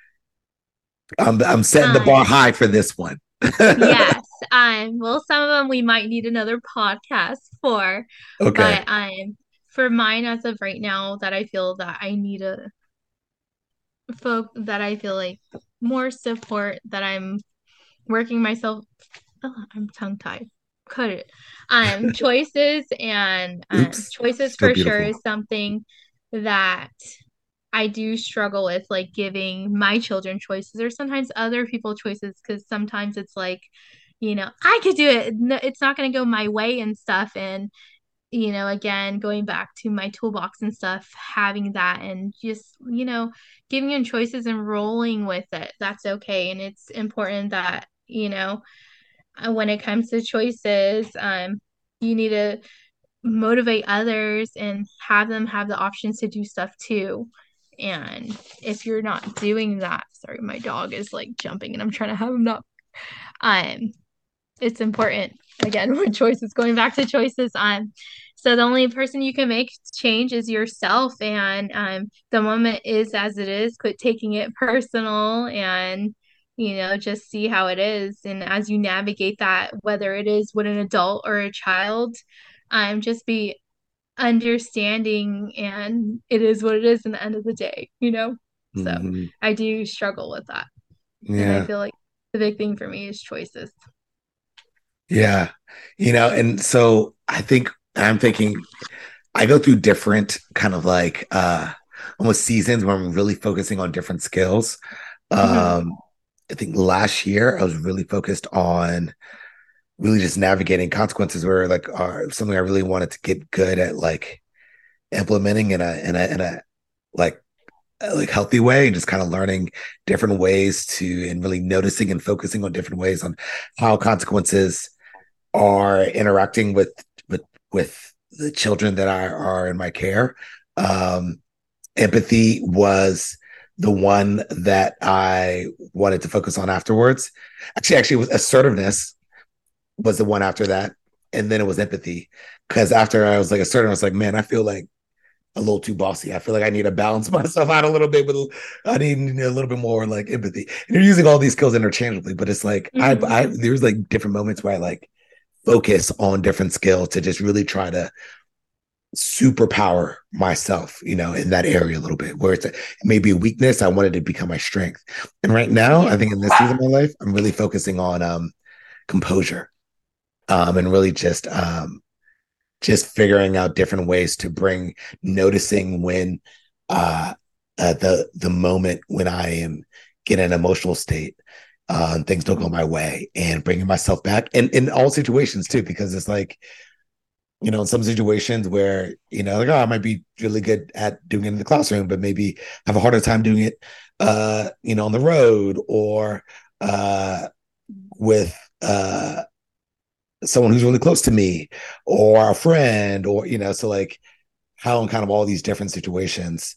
I'm I'm setting the bar Um, high for this one. yes. Um, well, some of them we might need another podcast for, Okay. but um, for mine as of right now, that I feel that I need a folk that I feel like more support that I'm working myself. Oh, I'm tongue tied. Cut it. Um, choices and um, Oops. choices Still for sure beautiful. is something that I do struggle with, like giving my children choices or sometimes other people choices, because sometimes it's like, you know, I could do it. No, it's not going to go my way and stuff. And, you know, again, going back to my toolbox and stuff, having that and just, you know, giving them choices and rolling with it. That's okay. And it's important that, you know, uh, when it comes to choices, um, you need to motivate others and have them have the options to do stuff too. And if you're not doing that, sorry, my dog is like jumping and I'm trying to have him not. Um, it's important again with choices. Going back to choices, um, so the only person you can make change is yourself, and um, the moment is as it is. Quit taking it personal, and you know just see how it is. And as you navigate that, whether it is with an adult or a child, um, just be understanding, and it is what it is in the end of the day, you know? So Hmm. I do struggle with that. And I Yeah. feel like the big thing for me is choices. Yeah. You know, and so I think I'm thinking I go through different kind of like uh almost seasons where I'm really focusing on different skills. Hmm. Um, I think last year I was really focused on really just navigating consequences where like are something I really wanted to get good at like implementing in a in a in a like uh, like healthy way and just kind of learning different ways to and really noticing and focusing on different ways on how consequences are interacting with with with the children that are, are in my care. Um, empathy was the one that I wanted to focus on afterwards. Actually, actually, it was assertiveness was the one after that, and then it was empathy. Because after I was like assertive, I was like, man, I feel like a little too bossy. I feel like I need to balance myself out a little bit, but I need a little bit more like empathy. And you're using all these skills interchangeably, but it's like I, Hmm. I there's like different moments where I like focus on different skills to just really try to superpower myself, you know, in that area a little bit where it's a, maybe a weakness. I wanted to become my strength. And right now, I Yeah. think in this season of my life, I'm really focusing on um, composure um, and really just um, just figuring out different ways to bring noticing when uh, uh the the moment when I am getting an emotional state uh, and things don't go my way and bringing myself back and in all situations too, because it's like, you know, in some situations where, you know, like, oh, I might be really good at doing it in the classroom, but maybe have a harder time doing it, uh, you know, on the road or uh, with uh, someone who's really close to me or a friend or, you know, so like how in kind of all these different situations,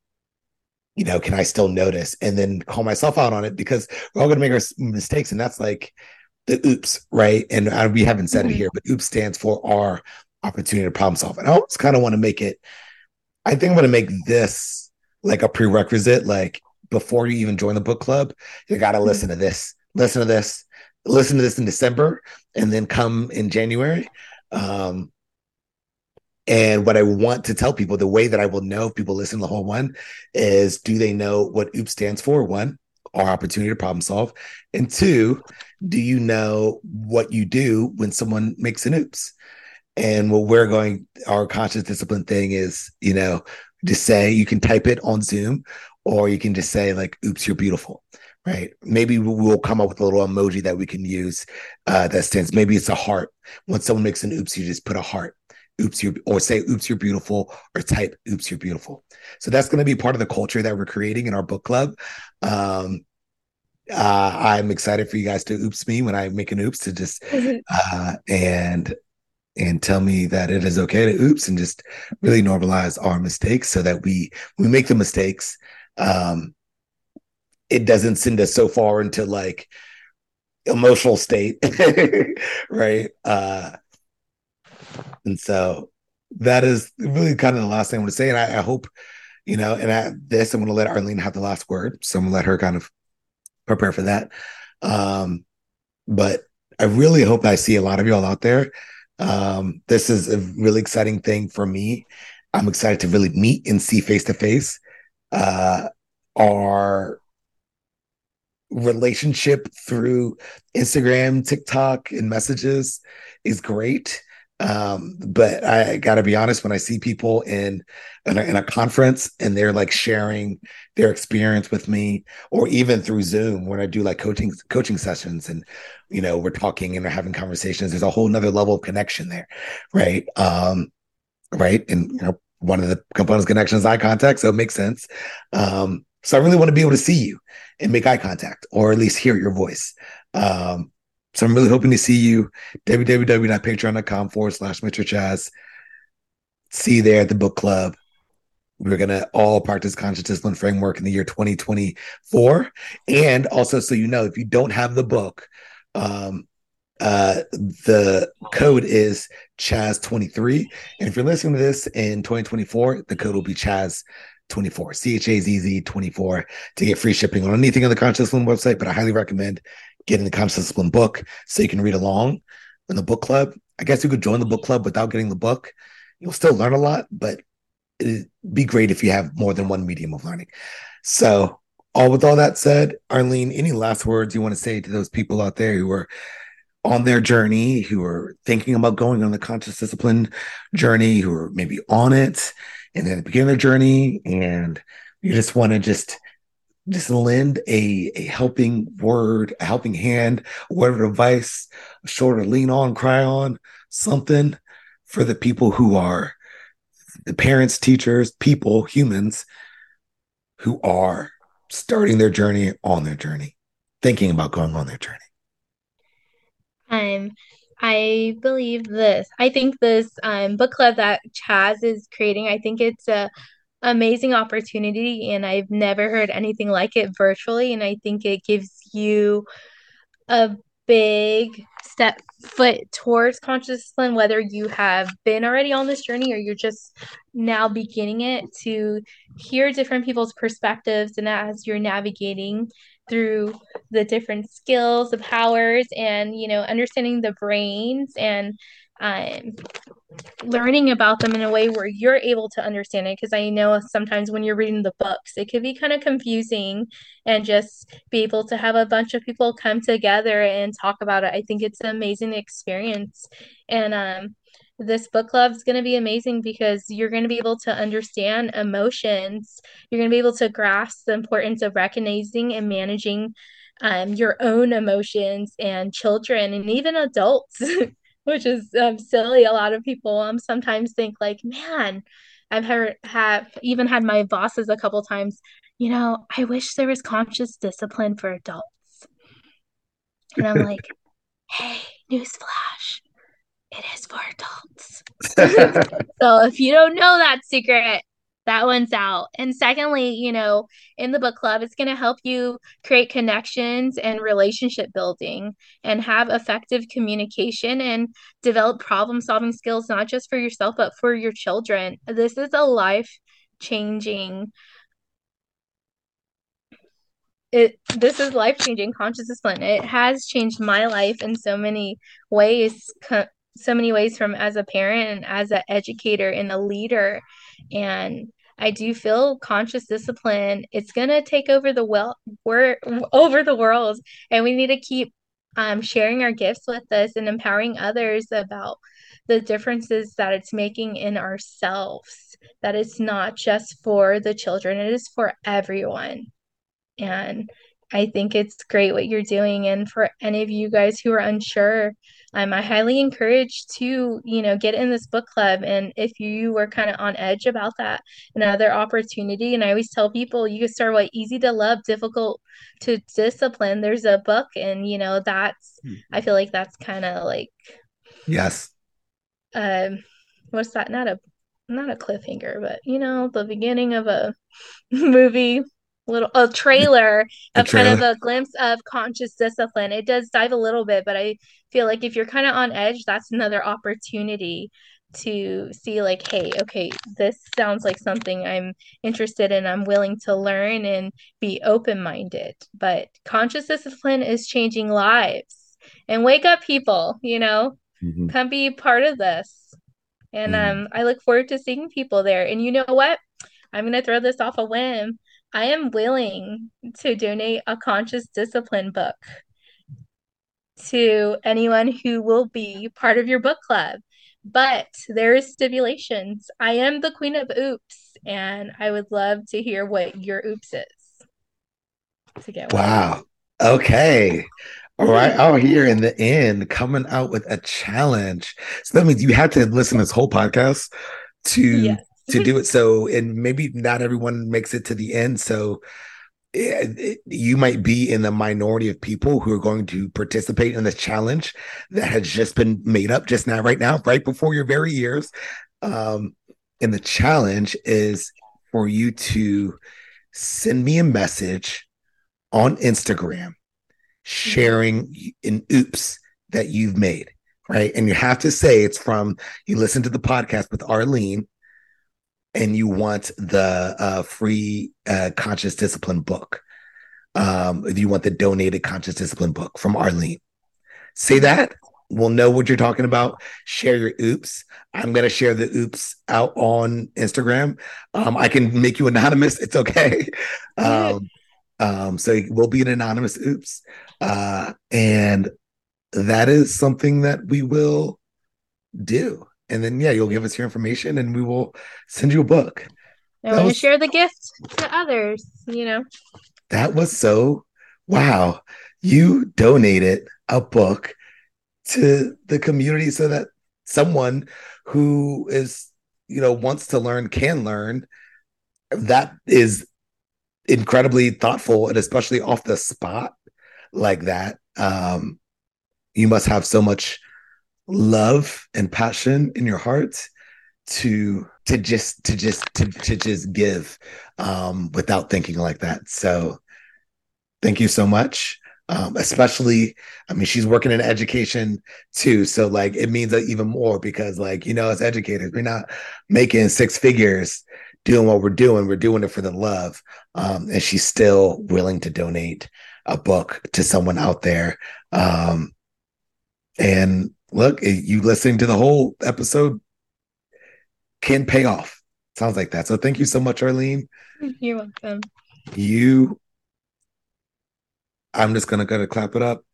you know, can I still notice and then call myself out on it because we're all going to make our mistakes. And that's like the oops, right? And I, we haven't said it Hmm. here, but oops stands for our opportunity to problem solve. And I always kind of want to make it, I think I'm going to make this like a prerequisite. Like before you even join the book club, you got to listen to this, listen to this, listen to this in December, and then come in January. Um, and what I want to tell people, the way that I will know if people listen to the whole one is do they know what OOPS stands for? One, our opportunity to problem solve. And two, do you know what you do when someone makes an oops? And what we're going, our conscious discipline thing is, you know, just say you can type it on Zoom or you can just say, like, oops, you're beautiful. Right. Maybe we'll come up with a little emoji that we can use uh, that stands. Maybe it's a heart. When someone makes an oops, you just put a heart. Oops, you're, or say, oops, you're beautiful, or type, oops, you're beautiful. So that's going to be part of the culture that we're creating in our book club. Um, uh, I'm excited for you guys to oops me when I make an oops to just uh, and and tell me that it is okay to oops and just really normalize our mistakes so that we we make the mistakes. Um, it doesn't send us so far into like emotional state, right? Uh, and so that is really kind of the last thing I want to say. And I, I hope, you know, and at this, I'm going to let Arlene have the last word. So I'm going to let her kind of prepare for that. Um, but I really hope I see a lot of y'all out there. Um, this is a really exciting thing for me. I'm excited to really meet and see face to face. Uh, our relationship through Instagram, TikTok, and messages is great. Um, but I got to be honest, when I see people in in a, in a conference and they're like sharing their experience with me, or even through Zoom when I do like coaching coaching sessions, and you know we're talking and we're having conversations, there's a whole nother level of connection there, right? Um, right, and you know one of the components connection is eye contact, so it makes sense. Um, so I really want to be able to see you and make eye contact, or at least hear your voice. Um, so I'm really hoping to see you. www.patreon.com forward slash Mister Chaz. See you there at the book club. We're going to all practice conscious discipline framework in the year twenty twenty-four. And also, so you know, if you don't have the book, um, uh, the code is Chaz twenty-three. And if you're listening to this in twenty twenty-four, the code will be Chaz twenty-four, C H A Z Z twenty-four, to get free shipping on anything on the Conscious Discipline website. But I highly recommend getting the Conscious Discipline book so you can read along in the book club. I guess you could join the book club without getting the book. You'll still learn a lot, but it'd be great if you have more than one medium of learning. So, all with all that said, Arlene, any last words you want to say to those people out there who are on their journey, who are thinking about going on the conscious discipline journey, who are maybe on it and then begin their journey, and you just want to just just lend a a helping word, a helping hand, a word of advice, a shoulder to lean on, cry on, something for the people who are the parents, teachers, people, humans who are starting their journey, on their journey, thinking about going on their journey. Um, I believe this. I think this um book club that Chaz is creating, I think it's a amazing opportunity, and I've never heard anything like it virtually, and I think it gives you a big step foot towards conscious discipline, whether you have been already on this journey or you're just now beginning it, to hear different people's perspectives, and as you're navigating through the different skills, the powers, and you know understanding the brains, and um, learning about them in a way where you're able to understand it, because I know sometimes when you're reading the books it could be kind of confusing, and just be able to have a bunch of people come together and talk about it, I think it's an amazing experience. And um this book club is going to be amazing because you're going to be able to understand emotions. You're going to be able to grasp the importance of recognizing and managing um, your own emotions, and children and even adults, which is um, silly. A lot of people um sometimes think like, man, I've heard have even had my bosses a couple times, you know, I wish there was conscious discipline for adults. And I'm like, hey, newsflash, it is for adults. So if you don't know that secret, that one's out. And secondly, you know, in the book club, it's going to help you create connections and relationship building, and have effective communication, and develop problem solving skills, not just for yourself, but for your children. This is a life changing it this is life changing conscious discipline. It has changed my life in so many ways, co- so many ways, from as a parent and as an educator and a leader. And I do feel conscious discipline, it's gonna take over the well we're over the world, and we need to keep um, sharing our gifts with us and empowering others about the differences that it's making in ourselves, that it's not just for the children, it is for everyone. And I think it's great what you're doing. And for any of you guys who are unsure, um, I highly encourage to, you know, get in this book club. And if you were kind of on edge about that, another opportunity, and I always tell people you can start with easy to love, difficult to discipline. There's a book, and you know, that's I feel like that's kind of like Yes. um what's that? Not a not a cliffhanger, but you know, the beginning of a movie, little a trailer A of kind of trailer. a glimpse of conscious discipline. It does dive a little bit, but I feel like if you're kind of on edge, that's another opportunity to see like, hey, okay, this sounds like something I'm interested in. I'm willing to learn and be open-minded. But conscious discipline is changing lives. And wake up, people, you know, Mhm. come be part of this. And Mm. um, I look forward to seeing people there. And you know what? I'm going to throw this off a whim. I am willing to donate a conscious discipline book to anyone who will be part of your book club. But there is stipulations. I am the queen of oops, and I would love to hear what your oops is to get one. Wow. Okay. All right. Out here in the end, coming out with a challenge. So that means you had to listen to this whole podcast to Yes. to do it. So, and maybe not everyone makes it to the end. So it, it, you might be in the minority of people who are going to participate in this challenge that has just been made up just now, right now, right before your very ears. Um, and the challenge is for you to send me a message on Instagram Mhm. sharing an oops that you've made, right? And you have to say it's from you listen to the podcast with Arlene and you want the uh, free uh, conscious discipline book. Um, if you want the donated conscious discipline book from Arlene, say Mhm. that. We'll know what you're talking about. Share your oops. I'm going to share the oops out on Instagram. Um, I can make you anonymous. It's okay. Um, um, so it will be an anonymous oops. Uh, and that is something that we will do. And then, yeah, you'll give us your information and we will send you a book. I That want to was, share the gift to others, you know. that was so, wow. You donated a book to the community so that someone who is, you know, wants to learn can learn. That is incredibly thoughtful and especially off the spot like that. Um, you must have so much love and passion in your heart to to just to just to, to just give um without thinking like that. So thank you so much. Um, especially, I mean, she's working in education too. So like it means even more because like, you know, as educators, we're not making six figures doing what we're doing. We're doing it for the love. Um, and she's still willing to donate a book to someone out there. Um, and look, you listening to the whole episode can pay off. Sounds like that. So thank you so much, Arlene. You're welcome. You, I'm just gonna go to clap it up.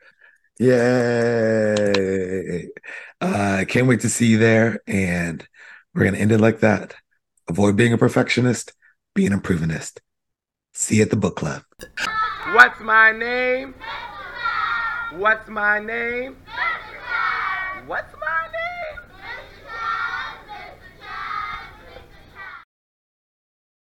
Yay! I uh, can't wait to see you there, and we're gonna end it like that. Avoid being a perfectionist, be an improvementist. See you at the book club. What's my name? What's my name? What's my